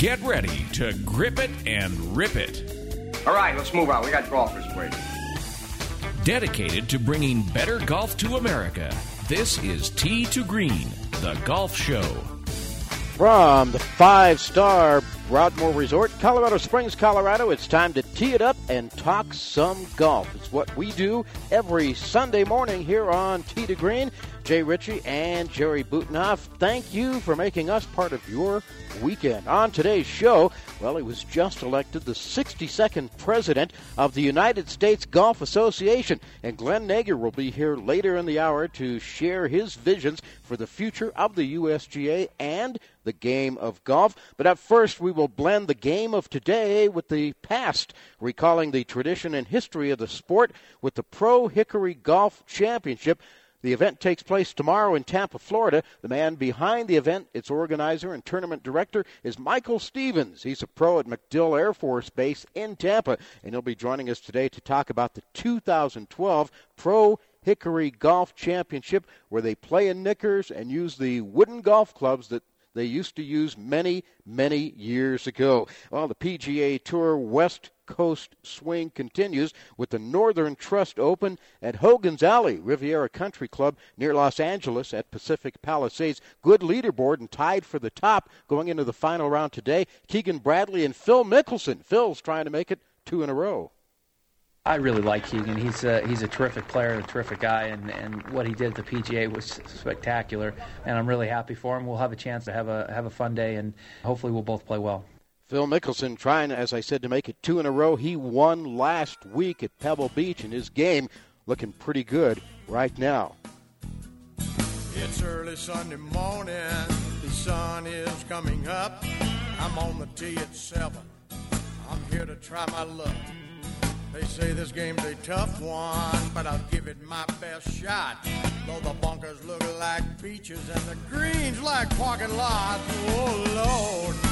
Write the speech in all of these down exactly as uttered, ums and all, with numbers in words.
Get ready to grip it and rip it. All right, let's move on. We got golfers waiting. Dedicated to bringing better golf to America, this is Tee to Green, the golf show. From the five-star Broadmoor Resort, Colorado Springs, Colorado, it's time to tee it up and talk some golf. It's what we do every Sunday morning here on Tee to Green. Jay Ritchie and Jerry Butenhoff, thank you for making us part of your weekend. On today's show, well, he was just elected the sixty-second president of the United States Golf Association, and Glenn Nager will be here later in the hour to share his visions for the future of the U S G A and the game of golf. But at first, we will blend the game of today with the past, recalling the tradition and history of the sport with the Pro Hickory Golf Championship. The event takes place tomorrow in Tampa, Florida. The man behind the event, its organizer and tournament director, is Michael Stevens. He's a pro at MacDill Air Force Base in Tampa, and he'll be joining us today to talk about the two thousand twelve Pro Hickory Golf Championship, where they play in knickers and use the wooden golf clubs that they used to use many, many years ago. Well, the P G A Tour West Coast swing continues with the Northern Trust Open at Hogan's Alley Riviera Country Club near Los Angeles at Pacific Palisades. Good leaderboard and tied for the top going into the final round today. Keegan Bradley and Phil Mickelson. Phil's trying to make it two in a row. I really like Keegan. He's a, he's a terrific player and a terrific guy, and, and what he did at the P G A was spectacular, and I'm really happy for him. We'll have a chance to have a have a fun day, and hopefully we'll both play well. Phil Mickelson trying, as I said, to make it two in a row. He won last week at Pebble Beach, and his game looking pretty good right now. It's early Sunday morning. The sun is coming up. I'm on the tee at seven. I'm here to try my luck. They say this game's a tough one, but I'll give it my best shot. Though the bunkers look like beaches and the greens like parking lots. Oh, Lord.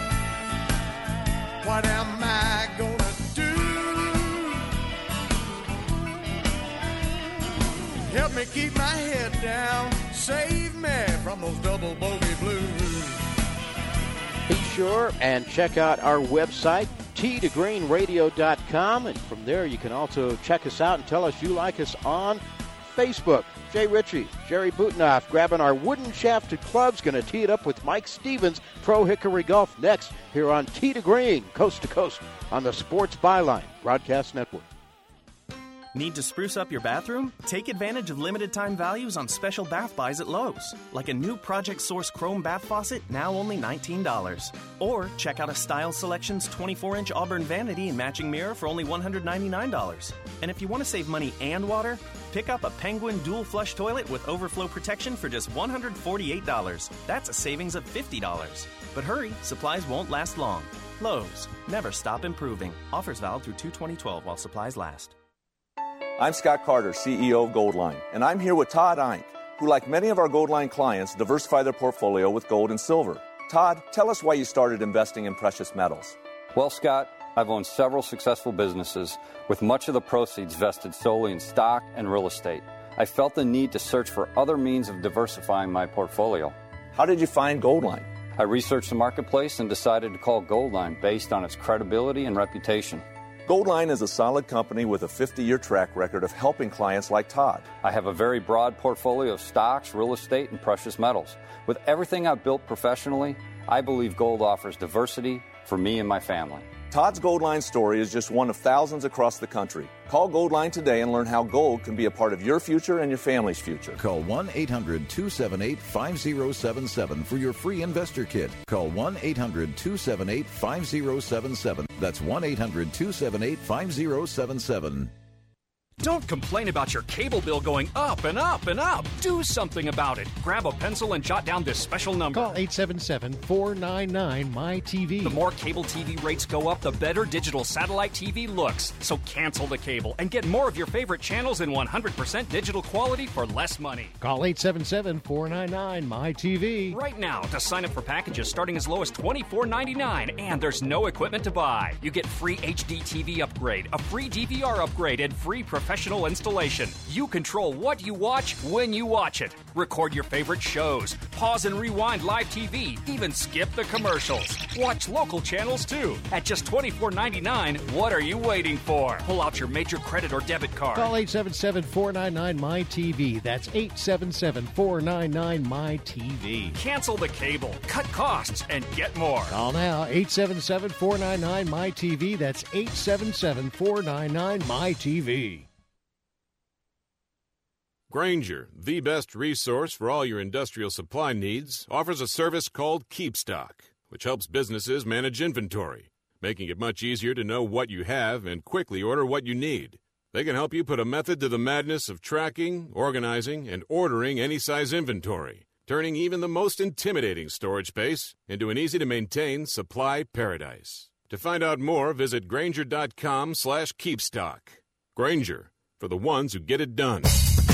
What am I gonna do? Help me keep my head down. Save me from those double bogey blues. Be sure and check out our website, tee to green radio dot com, and from there you can also check us out and tell us you like us on Facebook. Jay Ritchie, Jerry Butenhoff, grabbing our wooden shafted clubs, going to tee it up with Mike Stevens, Pro Hickory Golf, next here on Tee to Green, coast to coast, on the Sports Byline Broadcast Network. Need to spruce up your bathroom? Take advantage of limited-time values on special bath buys at Lowe's, like a new Project Source Chrome bath faucet, now only nineteen dollars. Or check out a Style Selections twenty-four inch Auburn vanity and matching mirror for only one hundred ninety-nine dollars. And if you want to save money and water, pick up a Penguin Dual Flush Toilet with overflow protection for just one hundred forty-eight dollars. That's a savings of fifty dollars. But hurry, supplies won't last long. Lowe's, never stop improving. Offers valid through two twenty twelve while supplies last. I'm Scott Carter, C E O of Goldline, and I'm here with Todd Eink, who, like many of our Goldline clients, diversify their portfolio with gold and silver. Todd, tell us why you started investing in precious metals. Well, Scott, I've owned several successful businesses with much of the proceeds vested solely in stock and real estate. I felt the need to search for other means of diversifying my portfolio. How did you find Goldline? I researched the marketplace and decided to call Goldline based on its credibility and reputation. Goldline is a solid company with a fifty-year track record of helping clients like Todd. I have a very broad portfolio of stocks, real estate, and precious metals. With everything I've built professionally, I believe gold offers diversity for me and my family. Todd's Goldline story is just one of thousands across the country. Call Goldline today and learn how gold can be a part of your future and your family's future. Call one eight hundred two seven eight five zero seven seven for your free investor kit. Call one eight hundred two seven eight five zero seven seven. That's one eight hundred two seven eight five zero seven seven. Don't complain about your cable bill going up and up and up. Do something about it. Grab a pencil and jot down this special number. Call eight seven seven, four nine nine, M Y T V. The more cable T V rates go up, the better digital satellite T V looks. So cancel the cable and get more of your favorite channels in one hundred percent digital quality for less money. Call eight seven seven, four nine nine, M Y T V. Right now to sign up for packages starting as low as twenty-four ninety-nine, and there's no equipment to buy. You get free H D T V upgrade, a free D V R upgrade, and free professional professional installation. You control what you watch when you watch it. Record your favorite shows. Pause and rewind live T V. Even skip the commercials. Watch local channels too. At just twenty-four ninety-nine, what are you waiting for? Pull out your major credit or debit card. Call eight seven seven, four nine nine, M Y T V. That's eight seven seven, four nine nine, M Y T V. Cancel the cable, cut costs, and get more. Call now, eight seven seven, four nine nine, M Y T V. That's eight seven seven, four nine nine, M Y T V. Grainger, the best resource for all your industrial supply needs, offers a service called KeepStock, which helps businesses manage inventory, making it much easier to know what you have and quickly order what you need. They can help you put a method to the madness of tracking, organizing, and ordering any size inventory, turning even the most intimidating storage space into an easy-to-maintain supply paradise. To find out more, visit Grainger.com slash KeepStock. Grainger, for the ones who get it done.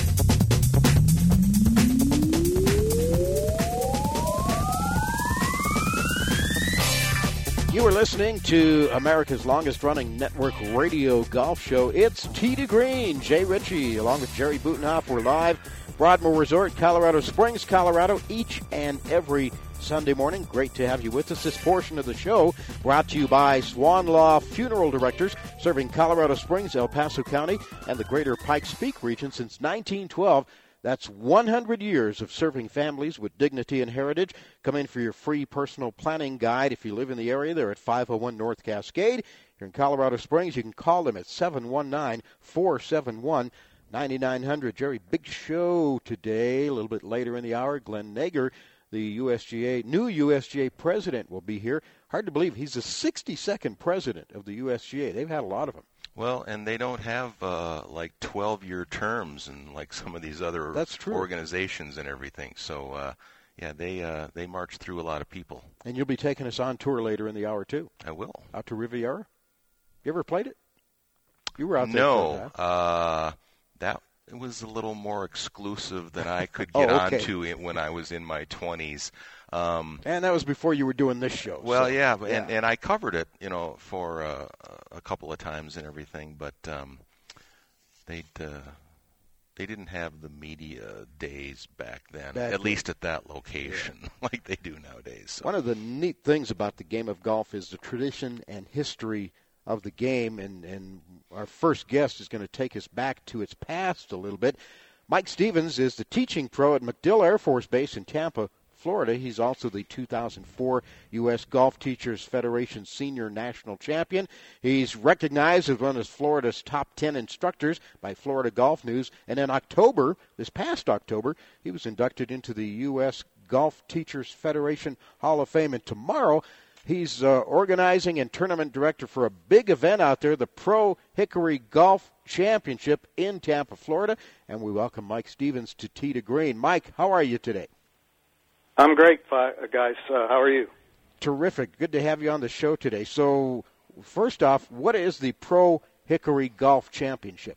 You are listening to America's longest-running network radio golf show. It's Tee to Green. Jay Ritchie, along with Jerry Butenhoff, we're live. Broadmoor Resort, Colorado Springs, Colorado, each and every Sunday morning. Great to have you with us. This portion of the show brought to you by Swan Law Funeral Directors, serving Colorado Springs, El Paso County, and the greater Pikes Peak region since nineteen twelve. That's one hundred years of serving families with dignity and heritage. Come in for your free personal planning guide. If you live in the area, they're at five oh one North Cascade. Here in Colorado Springs, you can call them at seven one nine, four seven one, nine nine hundred. Jerry, big show today. A little bit later in the hour, Glenn Nager, the U S G A, new U S G A president, will be here. Hard to believe he's the sixty-second president of the U S G A. They've had a lot of them. Well, and they don't have uh, like twelve-year terms and like some of these other That's true. organizations and everything. So, uh, yeah, they uh, they march through a lot of people. And you'll be taking us on tour later in the hour, too. I will. Out to Riviera? You ever played it? You were out there. No. Uh, that it was a little more exclusive than I could get oh, okay. onto it when I was in my twenties. Um, and that was before you were doing this show. Well, so, yeah, yeah, and, and I covered it, you know, for uh, a couple of times and everything, but um, they uh, they didn't have the media days back then, back at then. least at that location, yeah. like they do nowadays. So. One of the neat things about the game of golf is the tradition and history of the game, and, and our first guest is going to take us back to its past a little bit. Mike Stevens is the teaching pro at MacDill Air Force Base in Tampa, Florida. He's also the two thousand four U S Golf Teachers Federation Senior National Champion. He's recognized as one of Florida's top ten instructors by Florida Golf News. And in October, this past October, he was inducted into the U S Golf Teachers Federation Hall of Fame. And tomorrow, he's uh, organizing and tournament director for a big event out there, the Pro Hickory Golf Championship in Tampa, Florida. And we welcome Mike Stevens to Tee to Green. Mike, how are you today? I'm great, guys. Uh, how are you? Terrific. Good to have you on the show today. So, first off, what is the Pro Hickory Golf Championship?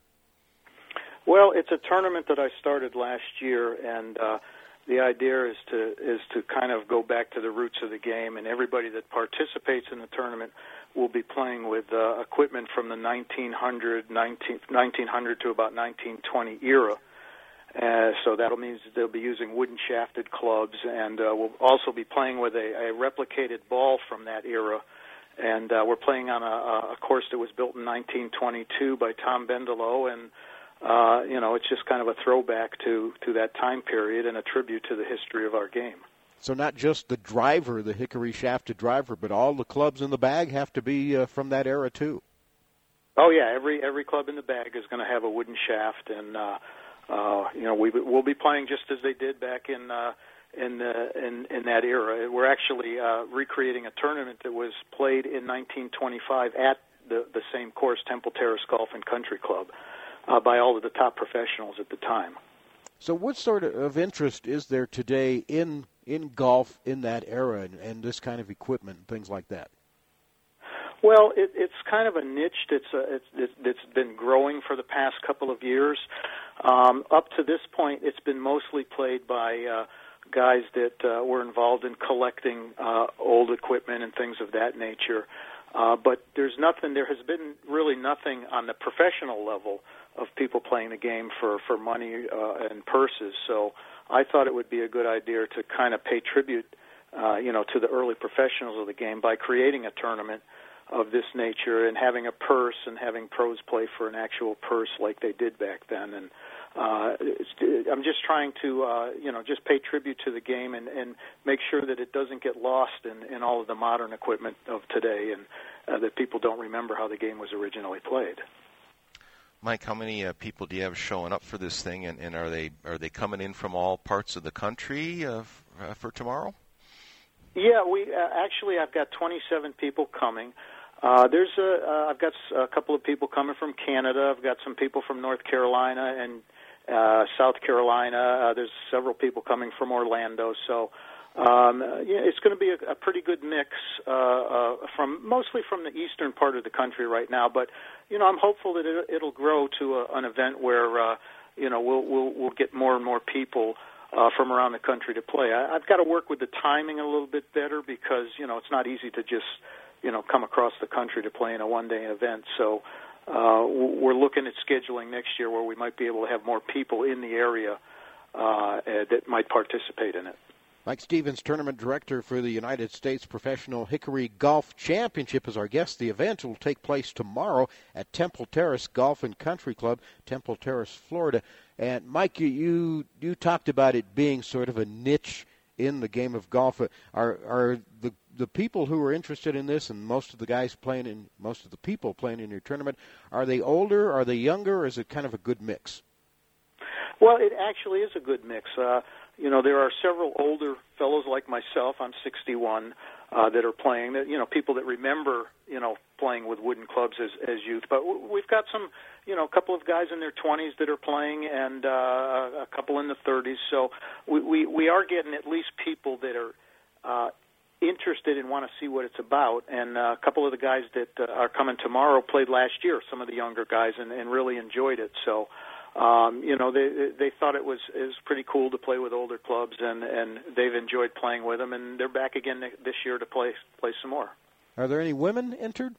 Well, it's a tournament that I started last year, and uh, the idea is to is to kind of go back to the roots of the game, and everybody that participates in the tournament will be playing with uh, equipment from the nineteen hundred, nineteen, nineteen hundred to about nineteen twenty era. Uh, so that'll mean they'll be using wooden shafted clubs, and uh, we'll also be playing with a, a replicated ball from that era. And uh, we're playing on a, a course that was built in nineteen twenty-two by Tom Bendelow, and uh, you know, it's just kind of a throwback to, to that time period and a tribute to the history of our game. So not just the driver, the hickory shafted driver, but all the clubs in the bag have to be uh, from that era too. Oh yeah, every every club in the bag is going to have a wooden shaft, and uh, Uh, you know, we we'll be playing just as they did back in uh, in, uh, in in that era. We're actually uh, recreating a tournament that was played in nineteen twenty-five at the the same course, Temple Terrace Golf and Country Club, uh, by all of the top professionals at the time. So, what sort of interest is there today in in golf in that era and, and this kind of equipment and things like that? Well, it, it's kind of a niche that's uh, it's, it's been growing for the past couple of years. Um, up to this point, it's been mostly played by uh, guys that uh, were involved in collecting uh, old equipment and things of that nature. Uh, but there's nothing. There has been really nothing on the professional level of people playing the game for for money uh, and purses. So I thought it would be a good idea to kind of pay tribute, uh, you know, to the early professionals of the game by creating a tournament of this nature and having a purse and having pros play for an actual purse like they did back then. And uh, it's, I'm just trying to, uh, you know, just pay tribute to the game and, and make sure that it doesn't get lost in, in all of the modern equipment of today, and uh, that people don't remember how the game was originally played. Mike, how many uh, people do you have showing up for this thing, and, and are they are they coming in from all parts of the country uh, f- uh, for tomorrow? Yeah, we uh, actually I've got twenty-seven people coming. Uh, there's a uh, I've got a couple of people coming from Canada. I've got some people from North Carolina and uh, South Carolina. Uh, there's several people coming from Orlando. So um, yeah, it's going to be a, a pretty good mix uh, uh, from mostly from the eastern part of the country right now. But you know, I'm hopeful that it, it'll grow to a, an event where uh, you know we'll we'll we'll get more and more people uh, from around the country to play. I, I've got to work with the timing a little bit better because you know it's not easy to just you know, come across the country to play in a one-day event. So uh, we're looking at scheduling next year where we might be able to have more people in the area uh, that might participate in it. Mike Stevens, Tournament Director for the United States Professional Hickory Golf Championship, is our guest. The event will take place tomorrow at Temple Terrace Golf and Country Club, Temple Terrace, Florida. And, Mike, you, you, you talked about it being sort of a niche in the game of golf. Are, are the the people who are interested in this, and most of the guys playing in, most of the people playing in your tournament, are they older, are they younger, or is it kind of a good mix? Well, it actually is a good mix. Uh, you know, there are several older fellows like myself, I'm sixty-one, uh, that are playing, that, you know, people that remember, you know, playing with wooden clubs as, as youth. But we've got some, you know, a couple of guys in their twenties that are playing and uh, a couple in the thirties. So we, we, we are getting at least people that are uh, interested and want to see what it's about. And uh, a couple of the guys that uh, are coming tomorrow played last year, some of the younger guys, and, and really enjoyed it. So, um, you know, they they thought it was is pretty cool to play with older clubs, and, and they've enjoyed playing with them, and they're back again this year to play play some more. Are there any women entered?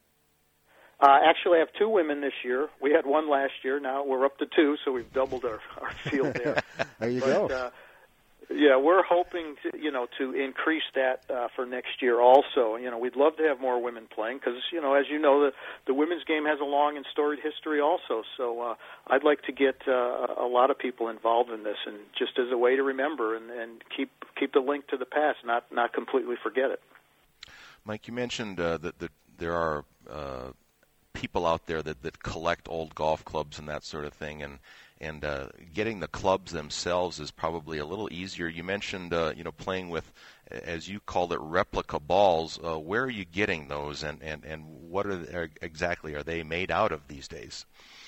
Uh, actually, I have two women this year. We had one last year. Now we're up to two, so we've doubled our, our field there. There you but, go. Uh, Yeah, we're hoping to, you know, to increase that uh, for next year also. You know, we'd love to have more women playing because, you know, as you know, the, the women's game has a long and storied history also. So uh, I'd like to get uh, a lot of people involved in this, and just as a way to remember and, and keep keep the link to the past, not not completely forget it. Mike, you mentioned uh, that, that there are uh, people out there that, that collect old golf clubs and that sort of thing, and And uh, getting the clubs themselves is probably a little easier. You mentioned, uh, you know, playing with, as you called it, replica balls. Uh, where are you getting those, and, and, and what are they, exactly are they made out of these days?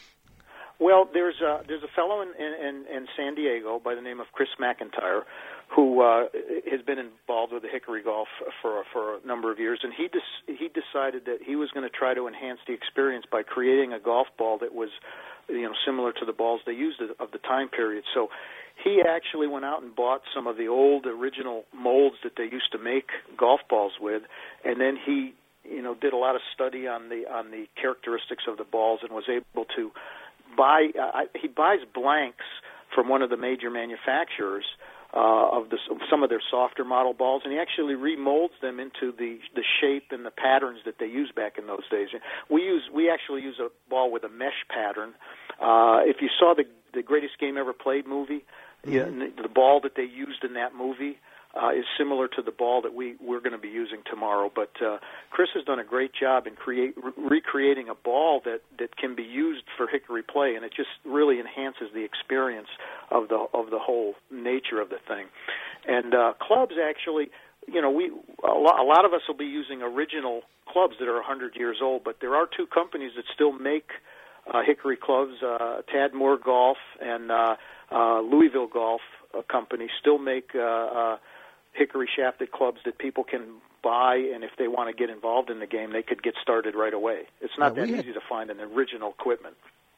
Well, there's a, there's a fellow in, in, in San Diego by the name of Chris McIntyre who uh, has been involved with the hickory golf for for a number of years, and he des- he decided that he was going to try to enhance the experience by creating a golf ball that was, you know, similar to the balls they used of the time period. So he actually went out and bought some of the old original molds that they used to make golf balls with, and then he, you know, did a lot of study on the on the characteristics of the balls and was able to buy. Uh, he buys blanks from one of the major manufacturers uh, of the, some of their softer model balls, and he actually remolds them into the the shape and the patterns that they used back in those days. We use we actually use a ball with a mesh pattern. Uh, if you saw the the Greatest Game Ever Played movie, mm-hmm. you know, the ball that they used in that movie uh, is similar to the ball that we we're going to be using tomorrow. But uh, Chris has done a great job in create re- recreating a ball that that can be used for hickory play, and it just really enhances the experience of the of the whole nature of the thing. And uh, clubs actually, you know, we a lot, a lot of us will be using original clubs that are one hundred years old, but there are two companies that still make uh, hickory clubs. Uh, Tadmore Golf and uh, uh, Louisville Golf uh, Company still make uh, uh, hickory shafted clubs that people can buy, and if they want to get involved in the game, they could get started right away. It's not yeah, that had, easy to find an original equipment.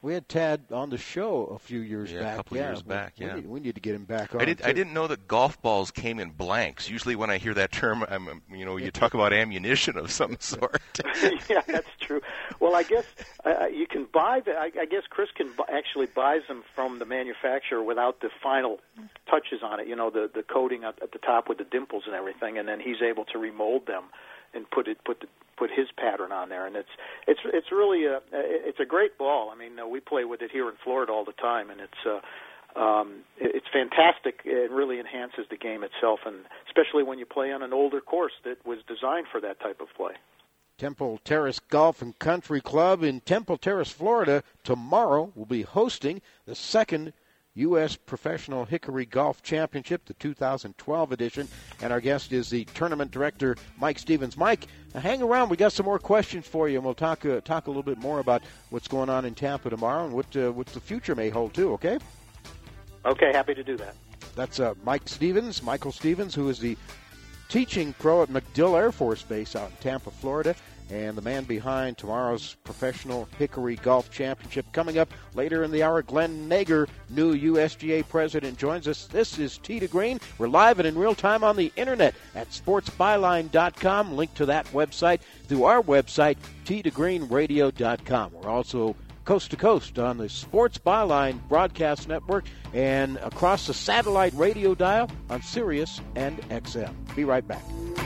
We had Tad on the show a few years yeah, back. a couple yeah, years we, back, yeah. We need, we need to get him back on. I, did, too. I didn't know that golf balls came in blanks. Usually when I hear that term, I'm, you know, you talk about ammunition of some sort. Yeah, that's true. Well, I guess uh, you can buy the, I, I guess Chris can bu- actually buys them from the manufacturer without the final touches on it, you know, the, the coating at, at the top with the dimples and everything, and then he's able to remold them and put it put the, put his pattern on there, and it's it's it's really a it's a great ball. I mean, uh, we play with it here in Florida all the time, and it's uh, um, it's fantastic. It really enhances the game itself, and especially when you play on an older course that was designed for that type of play. Temple Terrace Golf and Country Club in Temple Terrace, Florida, tomorrow will be hosting the second U S Professional Hickory Golf Championship, the two thousand twelve edition, and our guest is the tournament director, Mike Stevens. Mike, hang around. We got some more questions for you, and we'll talk uh, talk a little bit more about what's going on in Tampa tomorrow and what uh, what the future may hold too. Okay? Okay, happy to do that. That's uh, Mike Stevens, Michael Stevens, who is the teaching pro at MacDill Air Force Base out in Tampa, Florida, and the man behind tomorrow's Professional Hickory Golf Championship. Coming up later in the hour, Glenn Nager, new U S G A president, joins us. This is Tee to Green. We're live and in real time on the internet at sports byline dot com. Link to that website through our website, tee to green radio dot com. We're also coast to coast on the Sports Byline Broadcast Network and across the satellite radio dial on Sirius and X M. Be right back.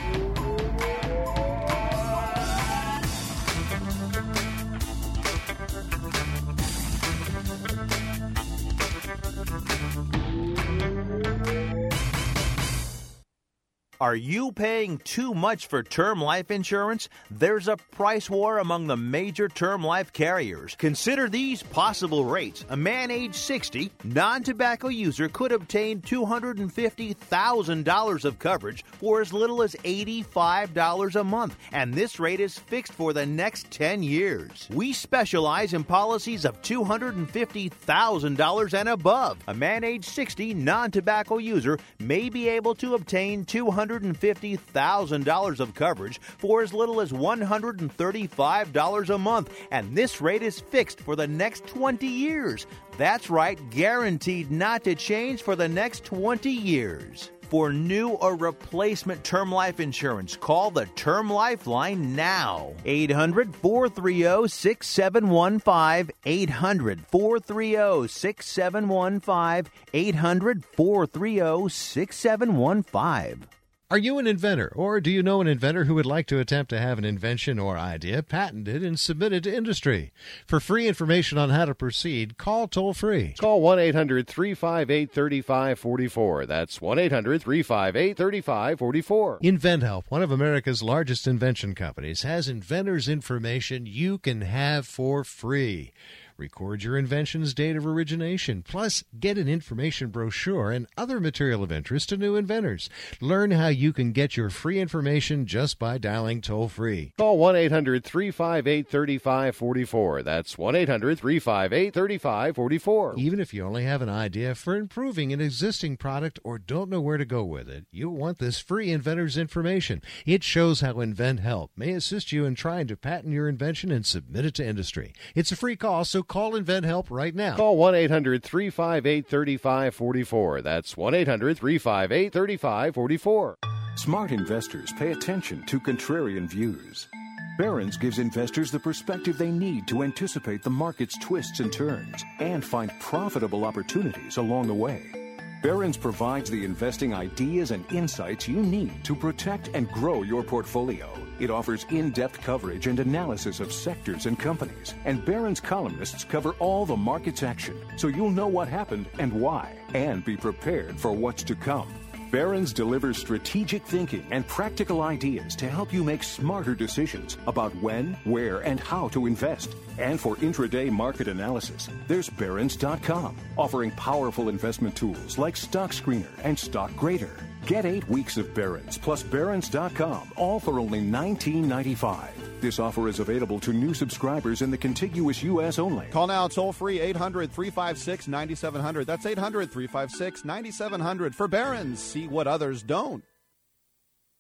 Are you paying too much for term life insurance? There's a price war among the major term life carriers. Consider these possible rates. A man age sixty, non-tobacco user could obtain two hundred fifty thousand dollars of coverage for as little as eighty-five dollars a month, and this rate is fixed for the next ten years. We specialize in policies of two hundred fifty thousand dollars and above. A man age sixty, non-tobacco user may be able to obtain two hundred fifty thousand dollars of coverage for as little as one hundred thirty-five dollars a month, and this rate is fixed for the next twenty years. That's right, guaranteed not to change for the next twenty years. For new or replacement term life insurance, call the Term Lifeline now. eight hundred, four three zero, six seven one five. eight hundred, four three zero, six seven one five. eight hundred, four three zero, six seven one five. Are you an inventor, or do you know an inventor who would like to attempt to have an invention or idea patented and submitted to industry? For free information on how to proceed, call toll-free. Call one eight hundred, three five eight, three five four four. That's one eight hundred, three five eight, three five four four. InventHelp, one of America's largest invention companies, has inventors' information you can have for free. Record your invention's date of origination, plus get an information brochure and other material of interest to new inventors. Learn how you can get your free information just by dialing toll-free. Call one eight hundred, three five eight, three five four four. That's one eight hundred, three five eight, three five four four. Even if you only have an idea for improving an existing product or don't know where to go with it, you'll want this free inventor's information. It shows how InventHelp may assist you in trying to patent your invention and submit it to industry. It's a free call, so call InventHelp right now. Call one eight hundred, three five eight, three five four four. That's one eight hundred, three five eight, three five four four. Smart investors pay attention to contrarian views. Barron's gives investors the perspective they need to anticipate the market's twists and turns and find profitable opportunities along the way. Barron's provides the investing ideas and insights you need to protect and grow your portfolio. It offers in-depth coverage and analysis of sectors and companies. And Barron's columnists cover all the market's action, so you'll know what happened and why, and be prepared for what's to come. Barron's delivers strategic thinking and practical ideas to help you make smarter decisions about when, where, and how to invest. And for intraday market analysis, there's Barron's dot com, offering powerful investment tools like Stock Screener and Stock Grader. Get eight weeks of Barron's plus Barron's dot com, all for only nineteen ninety-five. This offer is available to new subscribers in the contiguous U S only. Call now toll-free eight hundred, three five six, nine seven zero zero. That's eight hundred, three five six, nine seven zero zero for Barron's. See what others don't.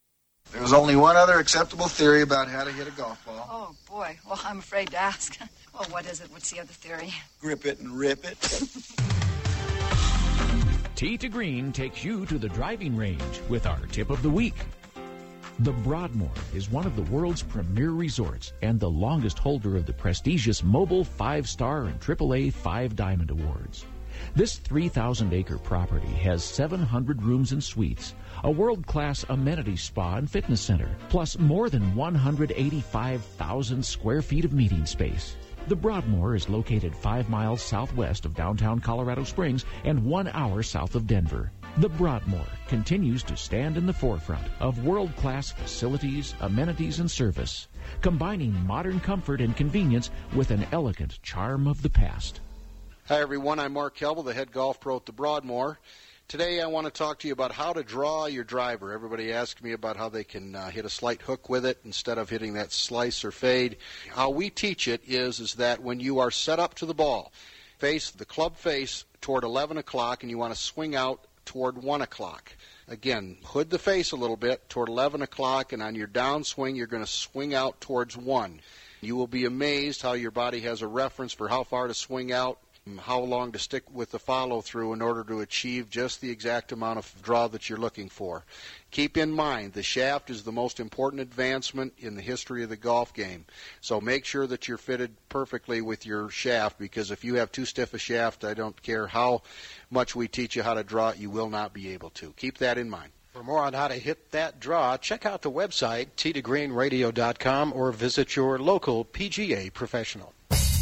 There's only one other acceptable theory about how to hit a golf ball. Oh, boy. Well, I'm afraid to ask. Well, what is it? What's the other theory? Grip it and rip it. Tee to Green takes you to the driving range with our tip of the week. The Broadmoor is one of the world's premier resorts and the longest holder of the prestigious Mobile five-Star and triple A five Diamond Awards. This three thousand acre property has seven hundred rooms and suites, a world-class amenity spa and fitness center, plus more than one hundred eighty-five thousand square feet of meeting space. The Broadmoor is located five miles southwest of downtown Colorado Springs and one hour south of Denver. The Broadmoor continues to stand in the forefront of world-class facilities, amenities, and service, combining modern comfort and convenience with an elegant charm of the past. Hi, everyone. I'm Mark Kelble, the head golf pro at the Broadmoor. Today I want to talk to you about how to draw your driver. Everybody asks me about how they can uh, hit a slight hook with it instead of hitting that slice or fade. How we teach it is, is that when you are set up to the ball, face the club face toward eleven o'clock and you want to swing out toward one o'clock. Again, hood the face a little bit toward eleven o'clock, and on your downswing you're going to swing out towards one. You will be amazed how your body has a reference for how far to swing out, how long to stick with the follow-through in order to achieve just the exact amount of draw that you're looking for. Keep in mind, the shaft is the most important advancement in the history of the golf game. So make sure that you're fitted perfectly with your shaft, because if you have too stiff a shaft, I don't care how much we teach you how to draw it, you will not be able to. Keep that in mind. For more on how to hit that draw, check out the website, tee to green radio dot com, or visit your local P G A professional.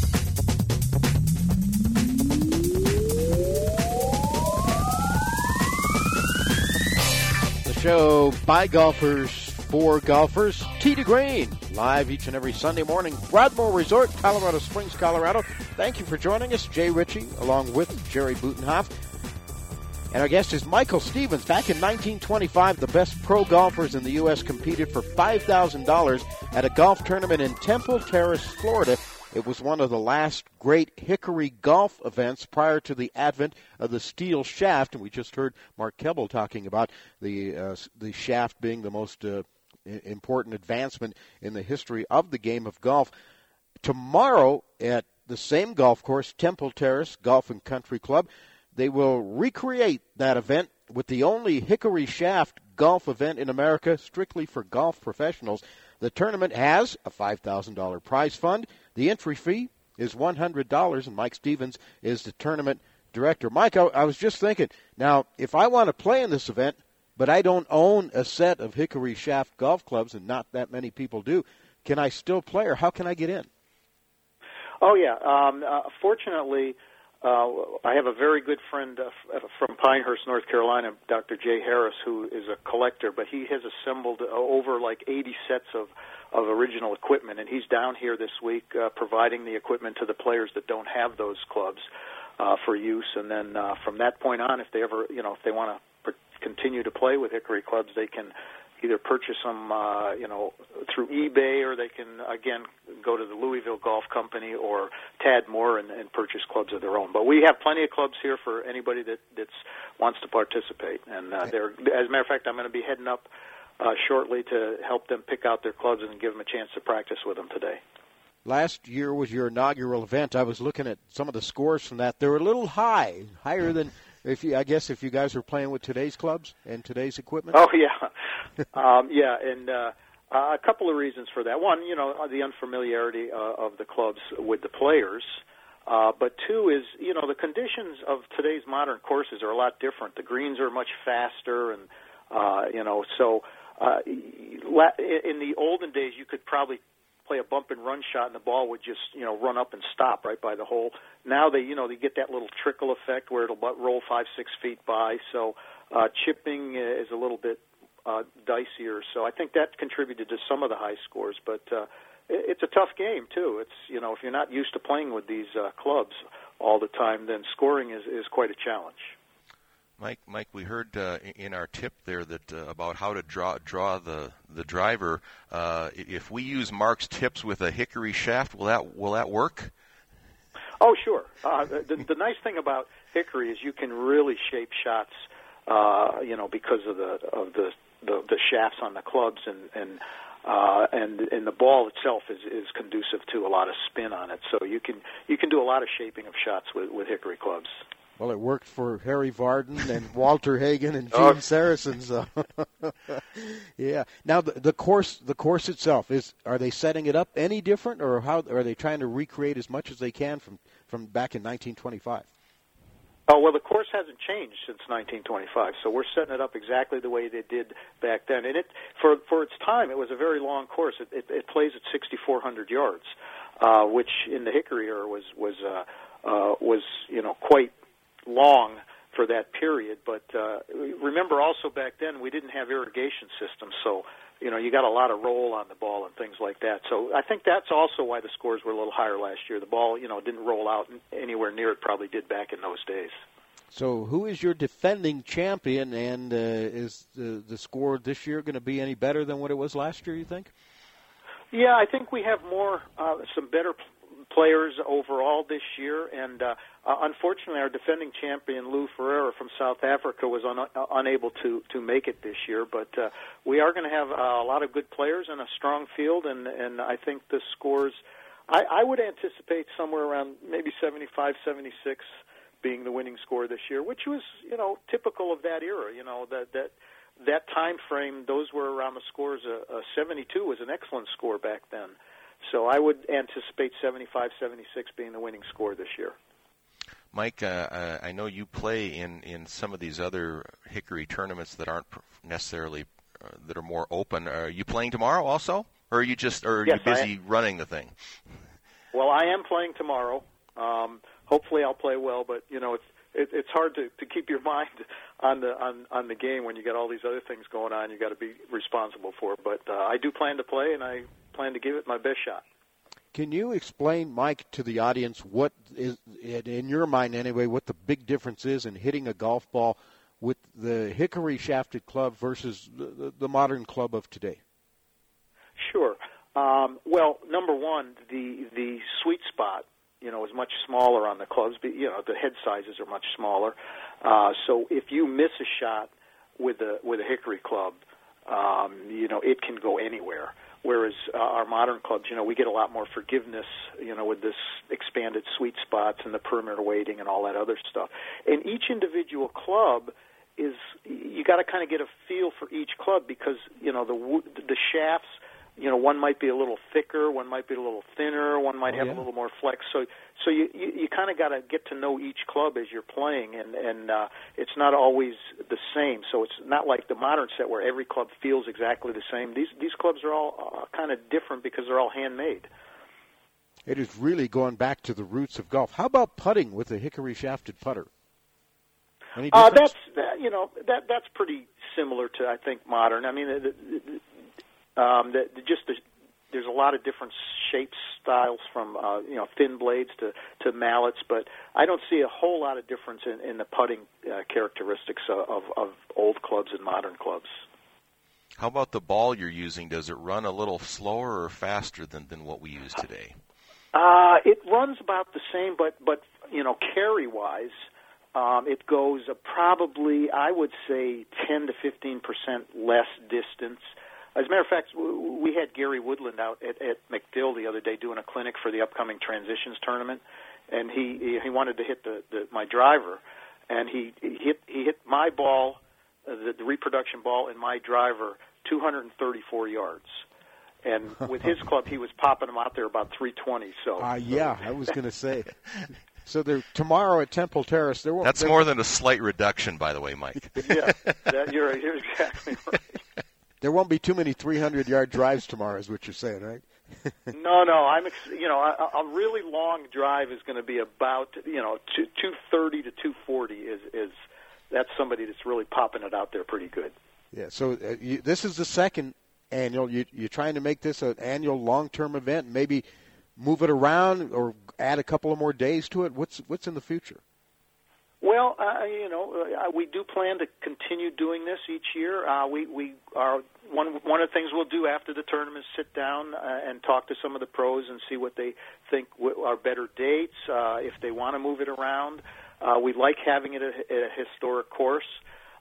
Show by golfers for golfers. Tee to Green, live each and every Sunday morning. Broadmoor Resort, Colorado Springs, Colorado. Thank you for joining us. Jay Ritchie, along with Jerry Butenhoff. And our guest is Michael Stevens. Back in nineteen twenty-five, the best pro golfers in the U S competed for five thousand dollars at a golf tournament in Temple Terrace, Florida. It was one of the last great hickory golf events prior to the advent of the steel shaft, and we just heard Mark Kelble talking about the uh, the shaft being the most uh, important advancement in the history of the game of golf. Tomorrow at the same golf course, Temple Terrace Golf and Country Club, they will recreate that event with the only hickory shaft golf event in America strictly for golf professionals. The tournament has a five thousand dollars prize fund. The entry fee is one hundred dollars, and Mike Stevens is the tournament director. Mike, I, I was just thinking, now, if I want to play in this event, but I don't own a set of hickory shaft golf clubs, and not that many people do, can I still play, or how can I get in? Oh, yeah. Um, uh, fortunately, uh, I have a very good friend uh, from Pinehurst, North Carolina, Doctor Jay Harris, who is a collector, but he has assembled uh, over like eighty sets of of original equipment, and he's down here this week uh, providing the equipment to the players that don't have those clubs uh, for use. And then uh, from that point on, if they ever, you know, if they want to continue to play with hickory clubs, they can either purchase them, uh, you know, through eBay, or they can again go to the Louisville Golf Company or Tad Moore and, and purchase clubs of their own. But we have plenty of clubs here for anybody that that's wants to participate. And uh, they're, as a matter of fact, I'm going to be heading up Uh, shortly to help them pick out their clubs and give them a chance to practice with them today. Last year was your inaugural event. I was looking at some of the scores from that. They were a little high, higher than, if you, I guess, if you guys were playing with today's clubs and today's equipment. Oh, yeah. um, yeah, and uh, a couple of reasons for that. One, you know, the unfamiliarity uh, of the clubs with the players. Uh, but two is, you know, the conditions of today's modern courses are a lot different. The greens are much faster, and, uh, you know, so... Uh, in the olden days, you could probably play a bump and run shot, and the ball would just, you know, run up and stop right by the hole. Now they, you know, they get that little trickle effect where it'll roll five, six feet by. So uh, chipping is a little bit uh, dicier. So I think that contributed to some of the high scores. But uh, it's a tough game too. It's, you know, if you're not used to playing with these uh, clubs all the time, then scoring is is quite a challenge. Mike, Mike, we heard uh, in our tip there that uh, about how to draw draw the the driver. Uh, if we use Mark's tips with a hickory shaft, will that will that work? Oh, sure. Uh, the, the nice thing about hickory is you can really shape shots. Uh, you know, because of the of the, the the shafts on the clubs, and and uh, and and the ball itself is, is conducive to a lot of spin on it. So you can you can do a lot of shaping of shots with, with hickory clubs. Well, it worked for Harry Varden and Walter Hagen and Gene oh. Saracen. So. yeah. Now the, the course, the course itself is. Are they setting it up any different, or how are they trying to recreate as much as they can from, from back in nineteen twenty-five? Oh, well, the course hasn't changed since nineteen twenty-five, so we're setting it up exactly the way they did back then. And it, for for its time, it was a very long course. It, it, it plays at sixty-four hundred yards, uh, which in the Hickory era was was uh, uh, was you know quite long for that period. But uh, remember, also back then we didn't have irrigation systems, so you know you got a lot of roll on the ball and things like that. So I think that's also why the scores were a little higher last year. The ball, you know, didn't roll out anywhere near it probably did back in those days. So who is your defending champion, and uh, is the, the score this year going to be any better than what it was last year, you think? Yeah, I think we have more, uh, some better p- players overall this year, and uh, uh, unfortunately our defending champion, Lou Ferreira from South Africa, was un- uh, unable to, to make it this year, but uh, we are going to have uh, a lot of good players and a strong field, and, and I think the scores, I, I would anticipate somewhere around maybe seventy-five, seventy-six being the winning score this year, which was, you know, typical of that era. You know, that that that time frame, those were around the scores. Uh, uh, seventy-two was an excellent score back then. So I would anticipate seventy-five, seventy-six being the winning score this year. Mike, uh, uh, I know you play in, in some of these other Hickory tournaments that aren't necessarily, uh, that are more open. Are you playing tomorrow also? Or are you just, or are yes, you busy running the thing? Well, I am playing tomorrow. Um, hopefully I'll play well, but, you know, it's it, it's hard to, to keep your mind on the on, on the game when you got all these other things going on you got to be responsible for. But uh, I do plan to play, and I plan to give it my best shot. Can you explain, Mike, to the audience what is, in your mind anyway, what the big difference is in hitting a golf ball with the hickory shafted club versus the, the modern club of today? Sure. Um, well, number one, the the sweet spot, you know, is much smaller on the clubs. But, you know, the head sizes are much smaller. Uh, so if you miss a shot with a with a hickory club, um, you know, it can go anywhere. Whereas uh, our modern clubs, you know, we get a lot more forgiveness, you know, with this expanded sweet spots and the perimeter weighting and all that other stuff. And each individual club is, you got to kind of get a feel for each club because, you know, the the shafts, you know, one might be a little thicker, one might be a little thinner, one might oh, have yeah. a little more flex. So, so you you, you kind of got to get to know each club as you're playing, and and uh, it's not always the same. So it's not like the modern set where every club feels exactly the same. These these clubs are all uh, kind of different because they're all handmade. It is really going back to the roots of golf. How about putting with a hickory shafted putter? Any uh, difference? that's that, you know that that's pretty similar to I think modern. I mean. The, the, Um, the, the, just the, there's a lot of different shapes, styles from uh, you know thin blades to, to mallets, but I don't see a whole lot of difference in, in the putting uh, characteristics of, of, of old clubs and modern clubs. How about the ball you're using? Does it run a little slower or faster than, than what we use today? Uh, it runs about the same, but but you know carry wise, um, it goes uh, probably I would say ten to fifteen percent less distance. As a matter of fact, we had Gary Woodland out at, at McDill the other day doing a clinic for the upcoming Transitions tournament, and he he wanted to hit the, the my driver, and he, he hit he hit my ball, uh, the, the reproduction ball, and my driver two hundred thirty-four yards, and with his club he was popping them out there about three twenty. So uh, yeah, I was going to say. So there tomorrow at Temple Terrace, there won't. That's there, more than a slight reduction, by the way, Mike. Yeah, that, you're you're exactly right. There won't be too many three hundred yard drives tomorrow, is what you're saying, right? no, no. I'm, ex- you know, a, a really long drive is going to be about, you know, two thirty to two forty. Is is that's somebody that's really popping it out there pretty good. Yeah. So uh, you, this is the second annual. You, you're trying to make this an annual long-term event, and maybe move it around or add a couple of more days to it. What's what's in the future? Well, uh, you know, uh, we do plan to continue doing this each year. Uh, we we are one one of the things we'll do after the tournament is sit down uh, and talk to some of the pros and see what they think w- are better dates. Uh, if they want to move it around, uh, we like having it at a, at a historic course.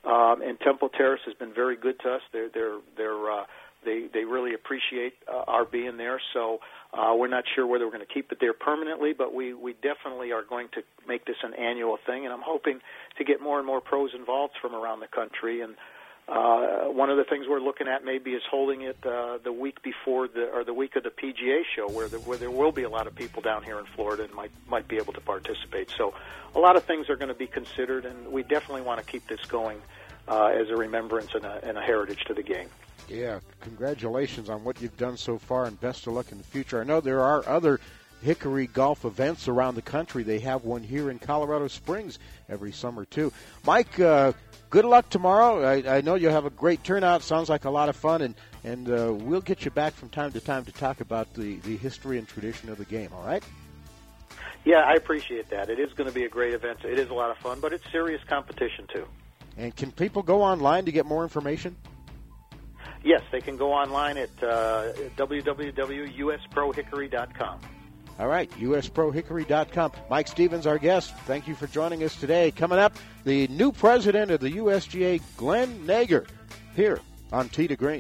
Um, and Temple Terrace has been very good to us. They're they're they're uh, they they really appreciate uh, our being there. So uh, we're not sure whether we're going to keep it there permanently, but we we definitely are going to make this an annual thing. And I'm hoping to get more and more pros involved from around the country. And uh, one of the things we're looking at maybe is holding it uh, the week before the or the week of the P G A show, where the, where there will be a lot of people down here in Florida and might might be able to participate. So a lot of things are going to be considered, and we definitely want to keep this going uh, as a remembrance and a, and a heritage to the game. Yeah, congratulations on what you've done so far, and best of luck in the future. I know there are other Hickory golf events around the country. They have one here in Colorado Springs every summer, too. Mike, uh, good luck tomorrow. I, I know you'll have a great turnout. Sounds like a lot of fun, and, and uh, we'll get you back from time to time to talk about the, the history and tradition of the game, all right? Yeah, I appreciate that. It is going to be a great event. It is a lot of fun, but it's serious competition, too. And can people go online to get more information? Yes, they can go online at uh, w w w dot u s pro hickory dot com. All right, u s pro hickory dot com. Mike Stevens, our guest. Thank you for joining us today. Coming up, the new president of the U S G A, Glenn Nager, here on Tee to Green.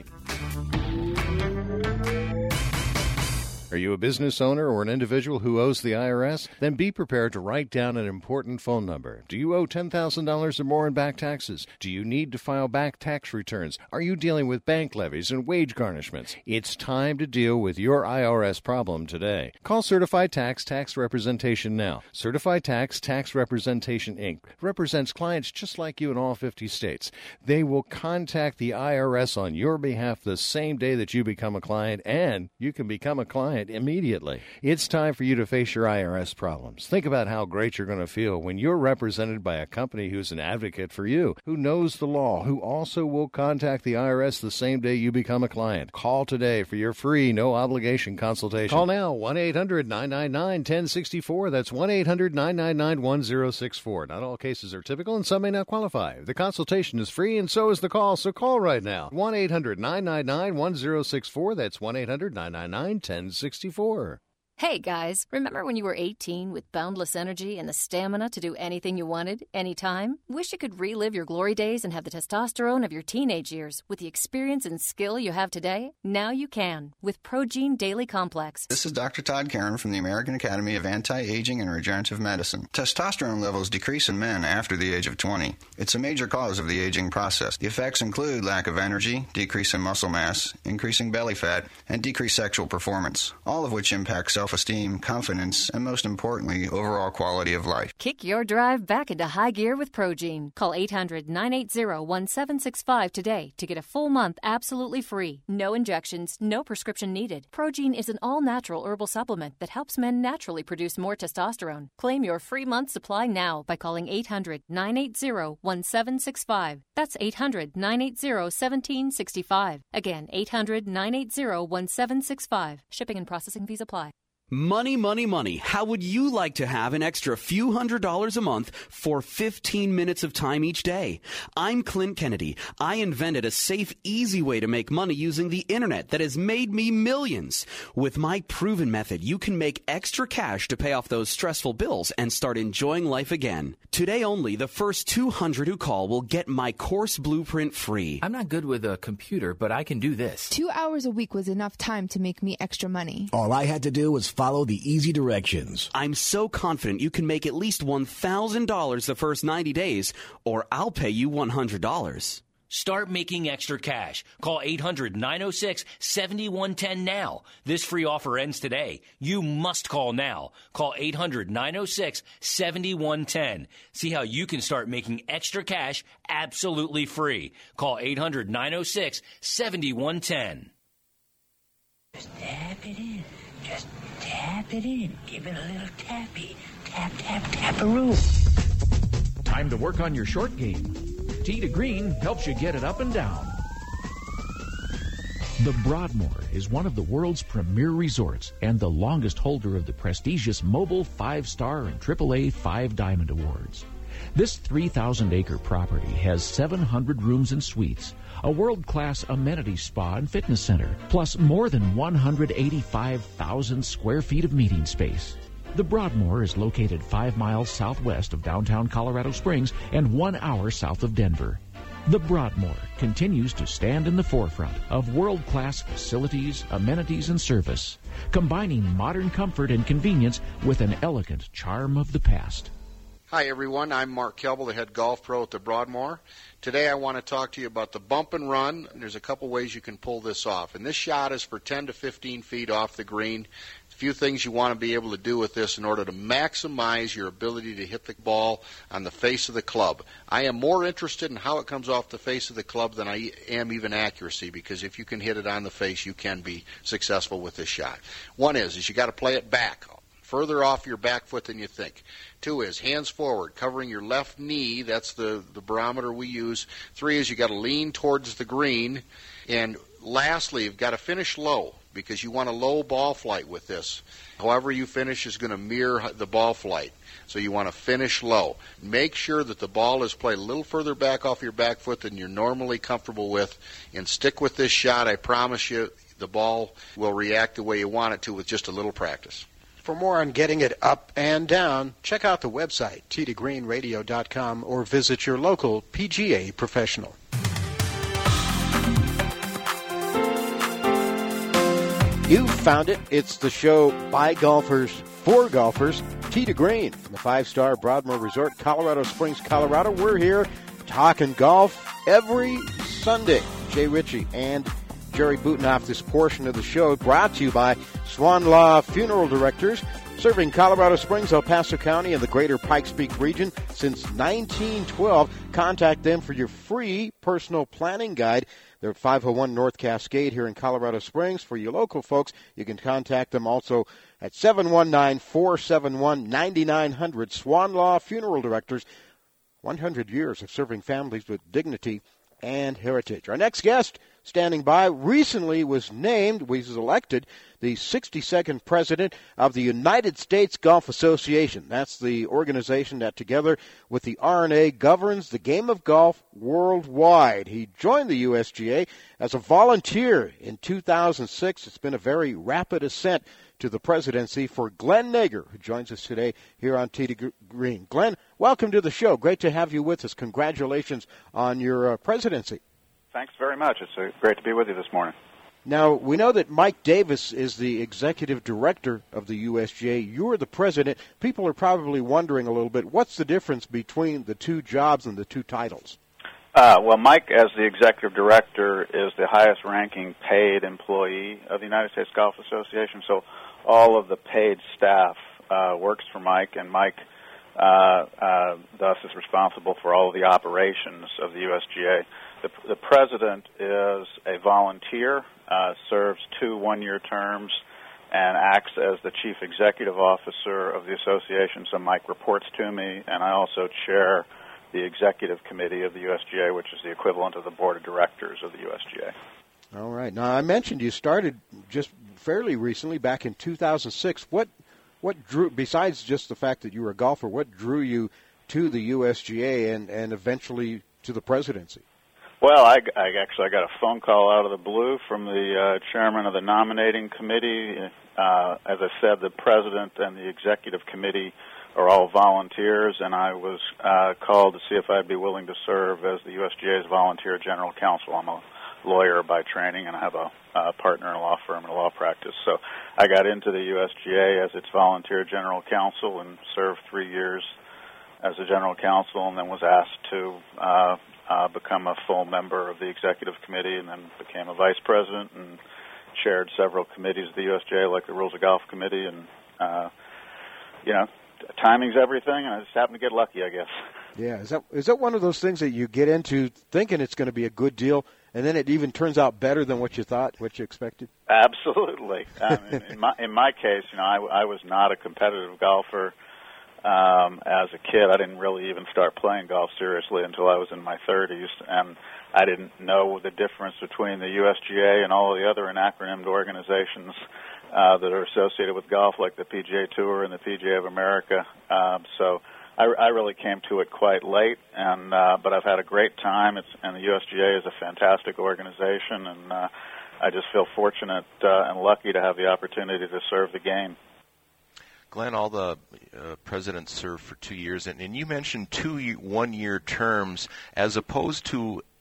Are you a business owner or an individual who owes the I R S? Then be prepared to write down an important phone number. Do you owe ten thousand dollars or more in back taxes? Do you need to file back tax returns? Are you dealing with bank levies and wage garnishments? It's time to deal with your I R S problem today. Call Certified Tax Tax Representation now. Certified Tax Tax Representation, Incorporated represents clients just like you in all fifty states. They will contact the I R S on your behalf the same day that you become a client, and you can become a client immediately. It's time for you to face your I R S problems. Think about how great you're going to feel when you're represented by a company who's an advocate for you, who knows the law, who also will contact the I R S the same day you become a client. Call today for your free, no-obligation consultation. Call now, one eight hundred nine nine nine one zero six four. That's one eight hundred nine nine nine one zero six four. Not all cases are typical, and some may not qualify. The consultation is free, and so is the call, so call right now. one eight hundred nine nine nine one zero six four. That's one eight hundred nine nine nine one zero six four. Hey guys, remember when you were eighteen with boundless energy and the stamina to do anything you wanted, anytime? Wish you could relive your glory days and have the testosterone of your teenage years with the experience and skill you have today? Now you can with ProGene Daily Complex. This is Doctor Todd Karen from the American Academy of Anti-Aging and Regenerative Medicine. Testosterone levels decrease in men after the age of twenty. It's a major cause of the aging process. The effects include lack of energy, decrease in muscle mass, increasing belly fat, and decreased sexual performance, all of which impact self self-esteem, confidence, and most importantly, overall quality of life. Kick your drive back into high gear with ProGene. Call eight hundred nine eight zero one seven six five today to get a full month absolutely free. No injections, no prescription needed. ProGene is an all-natural herbal supplement that helps men naturally produce more testosterone. Claim your free month supply now by calling eight hundred nine eight zero one seven six five. That's eight hundred nine eight zero one seven six five. Again, eight hundred nine eight zero one seven six five. Shipping and processing fees apply. Money, money, money. How would you like to have an extra few hundred dollars a month for fifteen minutes of time each day? I'm Clint Kennedy. I invented a safe, easy way to make money using the internet that has made me millions. With my proven method, you can make extra cash to pay off those stressful bills and start enjoying life again. Today only, the first two hundred who call will get my course blueprint free. I'm not good with a computer, but I can do this. Two hours a week was enough time to make me extra money. All I had to do was follow the easy directions. I'm so confident you can make at least one thousand dollars the first ninety days, or I'll pay you one hundred dollars. Start making extra cash. Call eight hundred nine oh six seven one one zero now. This free offer ends today. You must call now. Call eight hundred nine oh six seven one one zero. See how you can start making extra cash absolutely free. Call eight hundred nine oh six seven one one zero. Just tap it in. Just tap it in. Give it a little tappy. Tap, tap, tap-a-roo. Time to work on your short game. Tee to Green helps you get it up and down. The Broadmoor is one of the world's premier resorts and the longest holder of the prestigious Mobile five-star and triple A five Diamond Awards. This three thousand acre property has seven hundred rooms and suites, a world-class amenity spa and fitness center, plus more than one hundred eighty-five thousand square feet of meeting space. The Broadmoor is located five miles southwest of downtown Colorado Springs and one hour south of Denver. The Broadmoor continues to stand in the forefront of world-class facilities, amenities, and service, combining modern comfort and convenience with an elegant charm of the past. Hi, everyone. I'm Mark Kelble, the head golf pro at the Broadmoor. Today I want to talk to you about the bump and run. There's a couple ways you can pull this off. And this shot is for ten to fifteen feet off the green. A few things you want to be able to do with this in order to maximize your ability to hit the ball on the face of the club. I am more interested in how it comes off the face of the club than I am even accuracy, because if you can hit it on the face, you can be successful with this shot. One is, is you got to play it back, further off your back foot than you think. Two is hands forward, covering your left knee. That's the, the barometer we use. Three is you got to lean towards the green. And lastly, you've got to finish low, because you want a low ball flight with this. However you finish is going to mirror the ball flight. So you want to finish low. Make sure that the ball is played a little further back off your back foot than you're normally comfortable with, and stick with this shot. I promise you the ball will react the way you want it to with just a little practice. For more on getting it up and down, check out the website, tee to green radio dot com, or visit your local P G A professional. You found it. It's the show by golfers, for golfers, Tee to Green from the five-star Broadmoor Resort, Colorado Springs, Colorado. We're here talking golf every Sunday. Jay Ritchie and Jerry Butenoff. This portion of the show brought to you by Swan Law Funeral Directors, serving Colorado Springs, El Paso County, and the greater Pikes Peak region since nineteen twelve. Contact them for your free personal planning guide. They're at five oh one North Cascade here in Colorado Springs. For you local folks, you can contact them also at seven one nine, four seven one, nine nine zero zero. Swan Law Funeral Directors, one hundred years of serving families with dignity and heritage. Our next guest, standing by, recently was named, was elected, the sixty-second president of the United States Golf Association. That's the organization that, together with the R N A, governs the game of golf worldwide. He joined the U S G A as a volunteer in two thousand six. It's been a very rapid ascent to the presidency for Glenn Nager, who joins us today here on Tee to Green. Glenn, welcome to the show. Great to have you with us. Congratulations on your uh, presidency. Thanks very much. It's uh, great to be with you this morning. Now, we know that Mike Davis is the executive director of the U S G A. You're the president. People are probably wondering a little bit, what's the difference between the two jobs and the two titles? Uh, well, Mike, as the executive director, is the highest-ranking paid employee of the United States Golf Association, so all of the paid staff uh, works for Mike, and Mike uh, uh, thus is responsible for all of the operations of the U S G A. The, the president is a volunteer, uh, serves two one-year terms, and acts as the chief executive officer of the association, so Mike reports to me, and I also chair the executive committee of the U S G A, which is the equivalent of the board of directors of the U S G A. All right. Now, I mentioned you started just fairly recently, back in two thousand six. What, what drew, besides just the fact that you were a golfer, what drew you to the U S G A and, and eventually to the presidency? Well, I, I actually I got a phone call out of the blue from the uh, chairman of the nominating committee. Uh, as I said, the president and the executive committee are all volunteers, and I was uh, called to see if I'd be willing to serve as the U S G A's volunteer general counsel. I'm a lawyer by training, and I have a, a partner in a law firm and a law practice. So I got into the U S G A as its volunteer general counsel and served three years as a general counsel, and then was asked to uh, uh, become a full member of the executive committee, and then became a vice president and chaired several committees of the U S G A, like the Rules of Golf Committee, and, uh, you know, timing's everything, and I just happened to get lucky, I guess. Yeah, is that is that one of those things that you get into thinking it's going to be a good deal, and then it even turns out better than what you thought, what you expected? Absolutely. um, in, in, my, in my case, you know, I, I was not a competitive golfer um, as a kid. I didn't really even start playing golf seriously until I was in my thirties, and I didn't know the difference between the U S G A and all of the other acronymed organizations uh, that are associated with golf, like the P G A Tour and the P G A of America. Um, so I, I really came to it quite late, and uh, but I've had a great time. It's, and the U S G A is a fantastic organization, and uh, I just feel fortunate uh, and lucky to have the opportunity to serve the game. Glenn, all the uh, presidents served for two years, and, and you mentioned two one-year terms as opposed to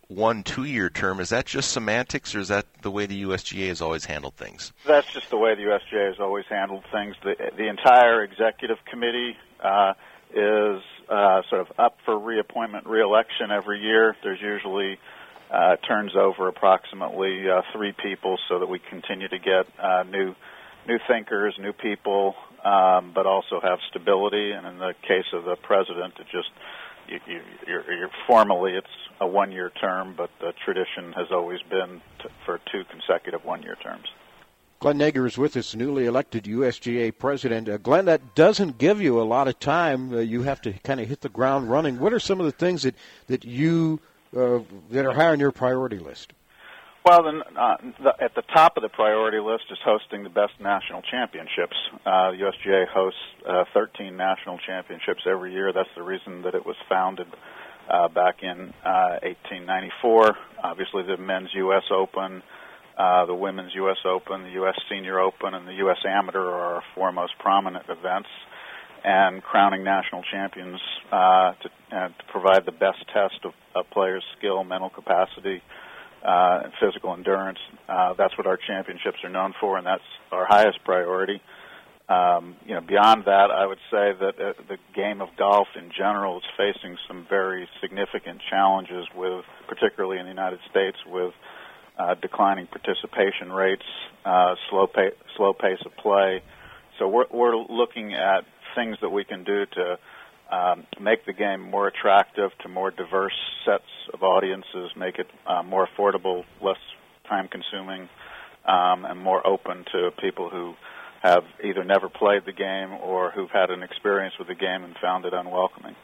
one two-year term. Is that just semantics, or is that the way the U S G A has always handled things? That's just the way the U S G A has always handled things. The, the entire executive committee uh, is uh, sort of up for reappointment, reelection every year. There's usually uh, turns over approximately uh, three people so that we continue to get uh, new new thinkers, new people, um, but also have stability. And in the case of the president, it just you, you, you're, you're formally it's a one-year term, but the tradition has always been to, for two consecutive one-year terms. Glenn Nager is with us, newly elected U S G A president. Uh, Glenn, that doesn't give you a lot of time. Uh, you have to kind of hit the ground running. What are some of the things that that you uh, that are high on your priority list? Well, then, uh, the, at the top of the priority list is hosting the best national championships. Uh, the U S G A hosts uh, thirteen national championships every year. That's the reason that it was founded uh, back in uh, eighteen ninety-four. Obviously, the men's U S Open, uh, the women's U S Open, the U S Senior Open, and the U S Amateur are our four most prominent events. And crowning national champions uh, to, uh, to provide the best test of, of players' skill, mental capacity, Uh, and physical endurance. Uh, that's what our championships are known for, and that's our highest priority. Um, you know, beyond that, I would say that uh, the game of golf in general is facing some very significant challenges, with, particularly in the United States, with uh, declining participation rates, uh, slow pa- slow pace of play. So we're, we're looking at things that we can do to Um, make the game more attractive to more diverse sets of audiences, make it uh, more affordable, less time-consuming, um, and more open to people who have either never played the game or who've had an experience with the game and found it unwelcoming.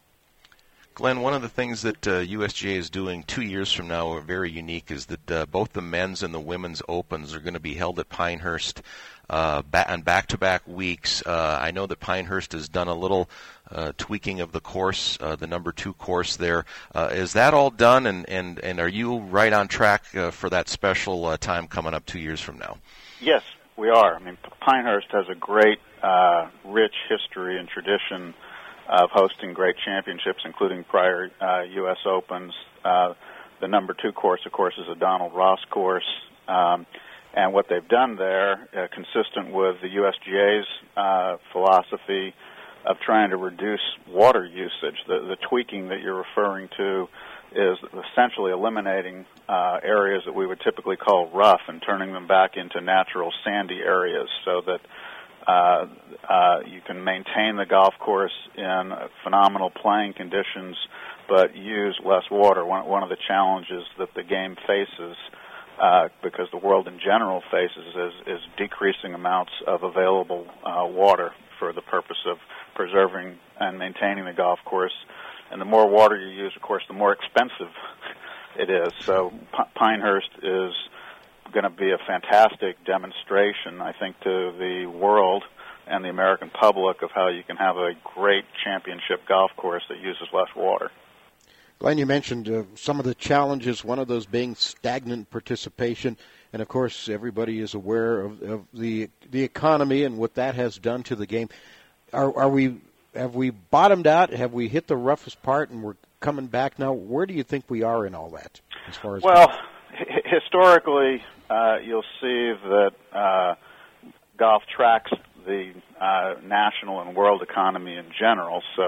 Glenn, one of the things that uh, U S G A is doing two years from now are very unique is that uh, both the men's and the women's opens are going to be held at Pinehurst uh, ba- on back-to-back weeks. Uh, I know that Pinehurst has done a little uh, tweaking of the course, uh, the number two course there. Uh, is that all done, and, and, and are you right on track uh, for that special uh, time coming up two years from now? Yes, we are. I mean, Pinehurst has a great, uh, rich history and tradition of hosting great championships, including prior uh, U S Opens. Uh, the number two course, of course, is a Donald Ross course. Um, and what they've done there, uh, consistent with the U S G A's uh, philosophy of trying to reduce water usage, the, the tweaking that you're referring to is essentially eliminating uh, areas that we would typically call rough and turning them back into natural sandy areas so that Uh, uh, you can maintain the golf course in phenomenal playing conditions, but use less water. One, one of the challenges that the game faces, uh, because the world in general faces, is, is decreasing amounts of available uh, water for the purpose of preserving and maintaining the golf course. And the more water you use, of course, the more expensive it is. So P- Pinehurst is going to be a fantastic demonstration, I think, to the world and the American public of how you can have a great championship golf course that uses less water. Glenn, you mentioned uh, some of the challenges, one of those being stagnant participation, and of course everybody is aware of, of the the economy and what that has done to the game. Are, are we have we bottomed out? Have we hit the roughest part and we're coming back now? Where do you think we are in all that? As far as well, h- historically, uh, you'll see that uh, golf tracks the uh, national and world economy in general. So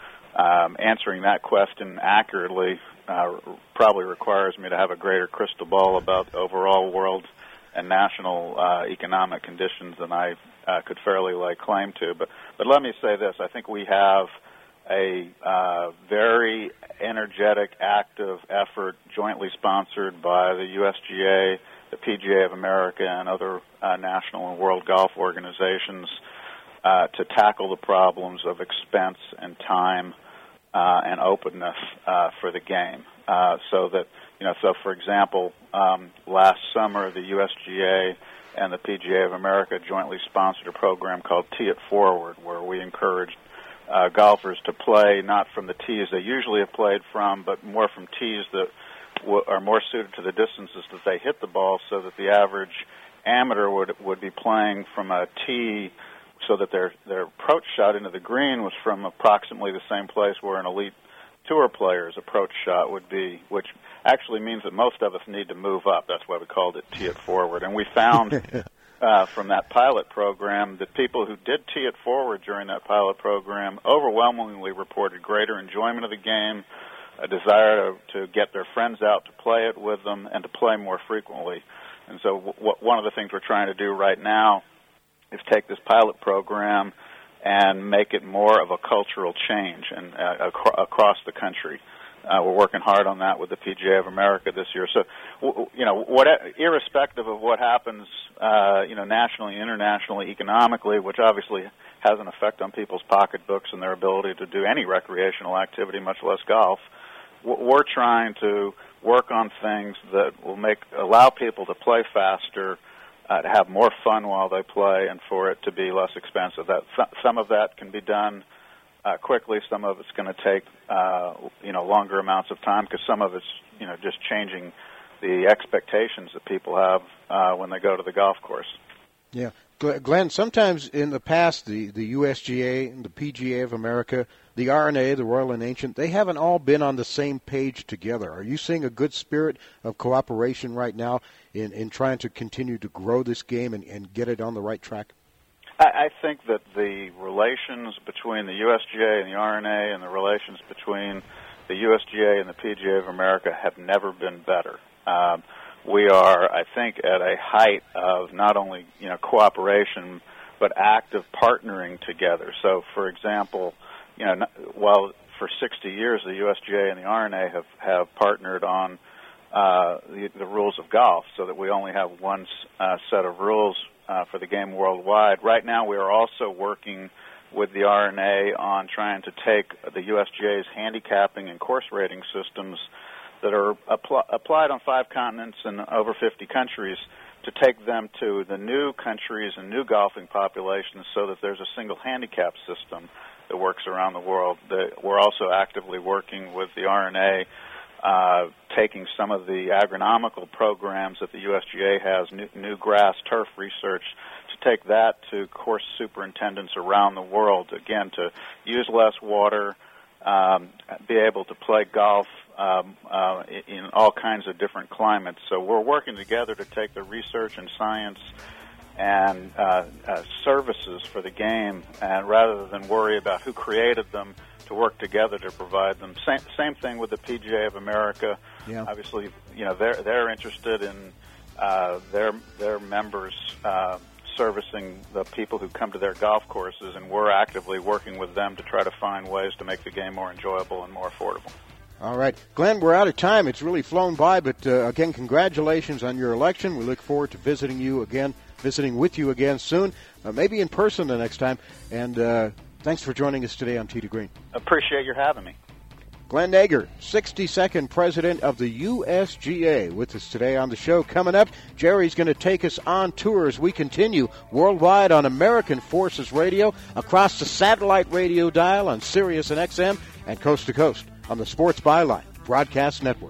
um, answering that question accurately uh, probably requires me to have a greater crystal ball about overall world and national uh, economic conditions than I uh, could fairly lay claim to. But, but let me say this. I think we have a uh, very energetic, active effort jointly sponsored by the U S G A, the P G A of America, and other uh, national and world golf organizations uh, to tackle the problems of expense and time uh, and openness uh, for the game. Uh, so that, you know, so for example, um, last summer the U S G A and the P G A of America jointly sponsored a program called Tee It Forward, where we encouraged uh, golfers to play not from the tees they usually have played from, but more from tees that are more suited to the distances that they hit the ball, so that the average amateur would would be playing from a tee, so that their their approach shot into the green was from approximately the same place where an elite tour player's approach shot would be, which actually means that most of us need to move up. That's why we called it Tee It Forward. And we found uh, from that pilot program that people who did Tee It Forward during that pilot program overwhelmingly reported greater enjoyment of the game, a desire to, to get their friends out to play it with them, and to play more frequently. And so w- one of the things we're trying to do right now is take this pilot program and make it more of a cultural change and uh, ac- across the country. Uh, we're working hard on that with the P G A of America this year. So, w- you know, what, irrespective of what happens, uh, you know, nationally, internationally, economically, which obviously has an effect on people's pocketbooks and their ability to do any recreational activity, much less golf, w- we're trying to work on things that will make allow people to play faster, uh, to have more fun while they play, and for it to be less expensive. That some of that can be done uh, quickly. Some of it's going to take uh, you know longer amounts of time, because some of it's you know just changing the expectations that people have uh, when they go to the golf course. Yeah, Glenn. Sometimes in the past, the the U S G A, the P G A of America, the R N A, the Royal and Ancient, they haven't all been on the same page together. Are you seeing a good spirit of cooperation right now in, in trying to continue to grow this game and, and get it on the right track? I, I think that the relations between the U S G A and the R N A and the relations between the U S G A and the P G A of America have never been better. Um, we are, I think, at a height of not only, you know, cooperation, but active partnering together. So, for example, you know, while for sixty years the U S G A and the R N A have, have partnered on uh, the, the rules of golf, so that we only have one uh, set of rules uh, for the game worldwide. Right now we are also working with the R N A on trying to take the U S G A's handicapping and course rating systems that are appl- applied on five continents and over fifty countries, to take them to the new countries and new golfing populations, so that there's a single handicap system that works around the world. The, we're also actively working with the R N A, uh, taking some of the agronomical programs that the U S G A has, new, new grass, turf research, to take that to course superintendents around the world, again, to use less water, um, be able to play golf um, uh, in all kinds of different climates. So we're working together to take the research and science and uh, uh, services for the game, and rather than worry about who created them, to work together to provide them. Same, same thing with the P G A of America. Yeah. Obviously, you know, they're they're interested in uh, their their members uh, servicing the people who come to their golf courses, and we're actively working with them to try to find ways to make the game more enjoyable and more affordable. All right. Glenn, we're out of time. It's really flown by, but uh, again, congratulations on your election. We look forward to visiting you again, visiting with you again soon, uh, maybe in person the next time. And uh, thanks for joining us today on Tee to Green. Appreciate your having me. Glenn Nager, sixty-second president of the U S G A, with us today on the show. Coming up, Jerry's going to take us on tour as we continue worldwide on American Forces Radio, across the satellite radio dial on Sirius and X M, and coast to coast on the Sports Byline Broadcast Network.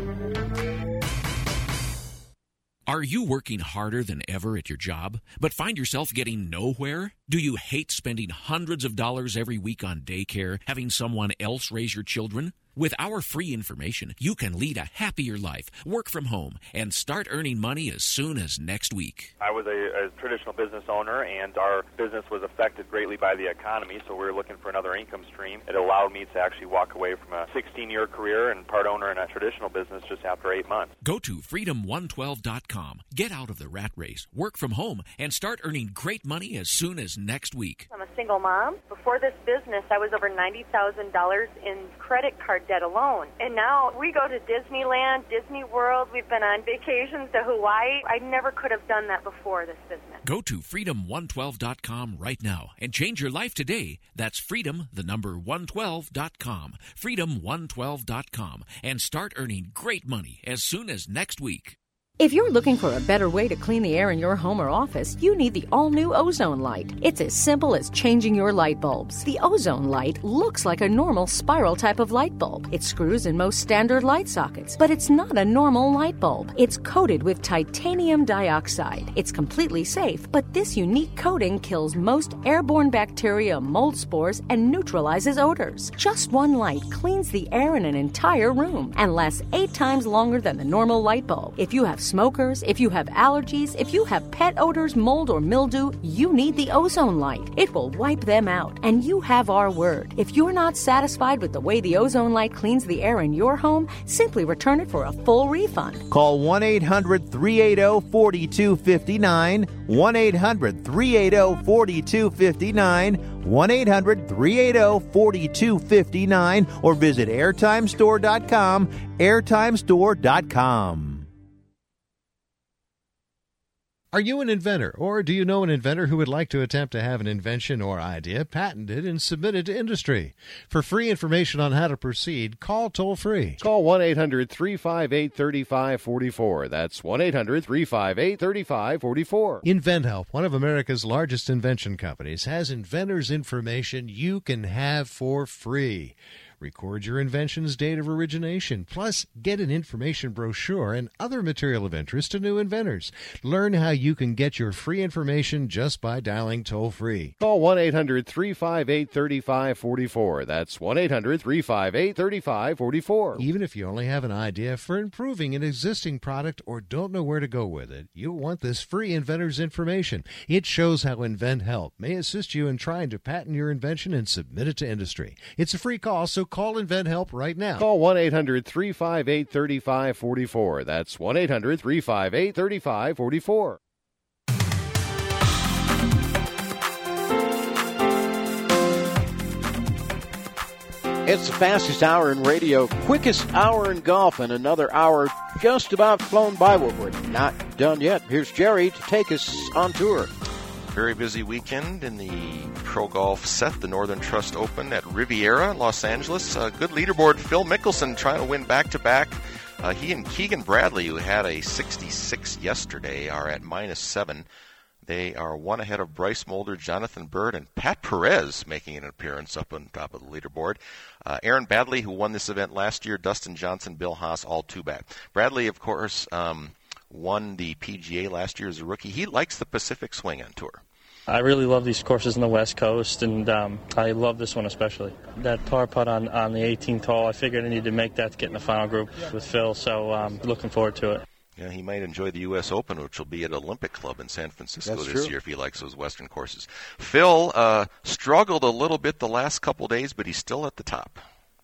Are you working harder than ever at your job, but find yourself getting nowhere? Do you hate spending hundreds of dollars every week on daycare, having someone else raise your children? With our free information, you can lead a happier life, work from home, and start earning money as soon as next week. I was a, a traditional business owner, and our business was affected greatly by the economy, so we were looking for another income stream. It allowed me to actually walk away from a sixteen-year career and part owner in a traditional business just after eight months. Go to freedom one twelve dot com. Get out of the rat race, work from home, and start earning great money as soon as next week. I'm a single mom. Before this business, I was over ninety thousand dollars in credit card debt alone. And now we go to Disneyland, Disney World. We've been on vacations to Hawaii. I never could have done that before this business. Go to freedom one twelve dot com right now and change your life today. That's freedom, the number one twelve dot com. freedom one twelve dot com, and start earning great money as soon as next week. If you're looking for a better way to clean the air in your home or office, you need the all-new Ozone Light. It's as simple as changing your light bulbs. The Ozone Light looks like a normal spiral type of light bulb. It screws in most standard light sockets, but it's not a normal light bulb. It's coated with titanium dioxide. It's completely safe, but this unique coating kills most airborne bacteria, mold spores, and neutralizes odors. Just one light cleans the air in an entire room and lasts eight times longer than the normal light bulb. If you have smokers, if you have allergies, if you have pet odors, mold, or mildew, you need the Ozone Light. It will wipe them out, and you have our word. If you're not satisfied with the way the Ozone Light cleans the air in your home, simply return it for a full refund. Call one eight hundred three eight zero four two five nine, one eight hundred three eight zero four two five nine, one eight hundred three eight zero four two five nine, or visit airtime store dot com, airtime store dot com. Are you an inventor, or do you know an inventor who would like to attempt to have an invention or idea patented and submitted to industry? For free information on how to proceed, call toll-free. Call one eight hundred three five eight three five four four. That's one eight hundred three five eight three five four four. InventHelp, one of America's largest invention companies, has inventors' information you can have for free. Record your invention's date of origination, plus get an information brochure and other material of interest to new inventors. Learn how you can get your free information just by dialing toll-free. Call one eight hundred three five eight three five four four. That's one eight hundred three five eight three five four four. Even if you only have an idea for improving an existing product or don't know where to go with it, you'll want this free inventor's information. It shows how InventHelp may assist you in trying to patent your invention and submit it to industry. It's a free call, so call InventHelp right now. Call one eight hundred three five eight three five four four. That's one eight hundred three five eight three five four four. It's the fastest hour in radio, quickest hour in golf, and another hour just about flown by, but we're not done yet. Here's Jerry to take us on tour. Very busy weekend in the Pro Golf set, the Northern Trust Open at Riviera, Los Angeles. Uh, good leaderboard. Phil Mickelson trying to win back-to-back. Uh, he and Keegan Bradley, who had a sixty-six yesterday, are at minus seven. They are one ahead of Bryce Mulder, Jonathan Bird, and Pat Perez making an appearance up on top of the leaderboard. Uh, Aaron Badley, who won this event last year, Dustin Johnson, Bill Haas, all two back. Bradley, of course, um, won the P G A last year as a rookie. He likes the Pacific Swing on tour. I really love these courses in the West Coast, and um, I love this one especially. That par putt on, on the eighteenth hole, I figured I needed to make that to get in the final group with Phil, so um, looking forward to it. Yeah, he might enjoy the U S Open, which will be at Olympic Club in San Francisco That's this true. year if he likes those Western courses. Phil uh, struggled a little bit the last couple days, but he's still at the top.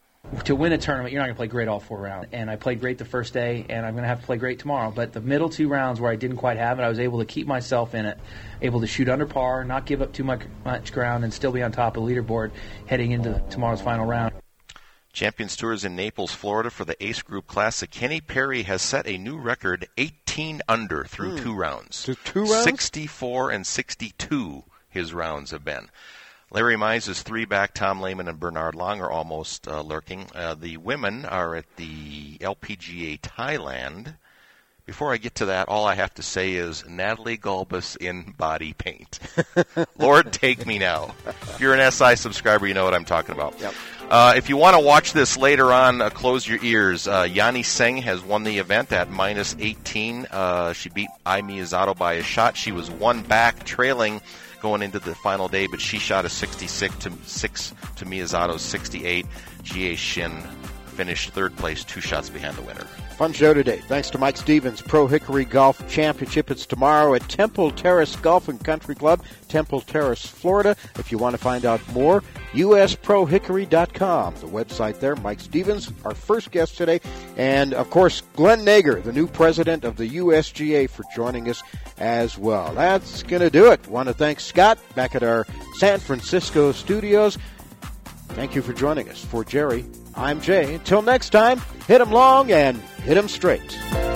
To win a tournament, you're not going to play great all four rounds. And I played great the first day, and I'm going to have to play great tomorrow. But the middle two rounds where I didn't quite have it, I was able to keep myself in it, able to shoot under par, not give up too much, much ground, and still be on top of the leaderboard heading into tomorrow's final round. Champions Tour is in Naples, Florida for the Ace Group Classic. Kenny Perry has set a new record, eighteen under through hmm. two rounds. To two rounds? sixty-four and sixty-two his rounds have been. Larry Mize is three back. Tom Lehman and Bernard Long are almost uh, lurking. Uh, the women are at the L P G A Thailand. Before I get to that, all I have to say is Natalie Gulbis in body paint. Lord, take me now. If you're an S I subscriber, you know what I'm talking about. Yep. Uh, if you want to watch this later on, uh, close your ears. Uh, Yanni Singh has won the event at minus eighteen. Uh, she beat Ai Miyazato by a shot. She was one back, trailing going into the final day, but she shot a sixty-six to six to Miyazato's sixty-eight. G A Shin finished third place, two shots behind the winner. Fun show today. Thanks to Mike Stevens, Pro Hickory Golf Championship. It's tomorrow at Temple Terrace Golf and Country Club, Temple Terrace, Florida. If you want to find out more, U S pro hickory dot com, the website there. Mike Stevens, our first guest today. And, of course, Glenn Nager, the new president of the U S G A, for joining us as well. That's going to do it. Want to thank Scott back at our San Francisco studios. Thank you for joining us. For Jerry, I'm Jay. Until next time, hit 'em long and hit 'em straight.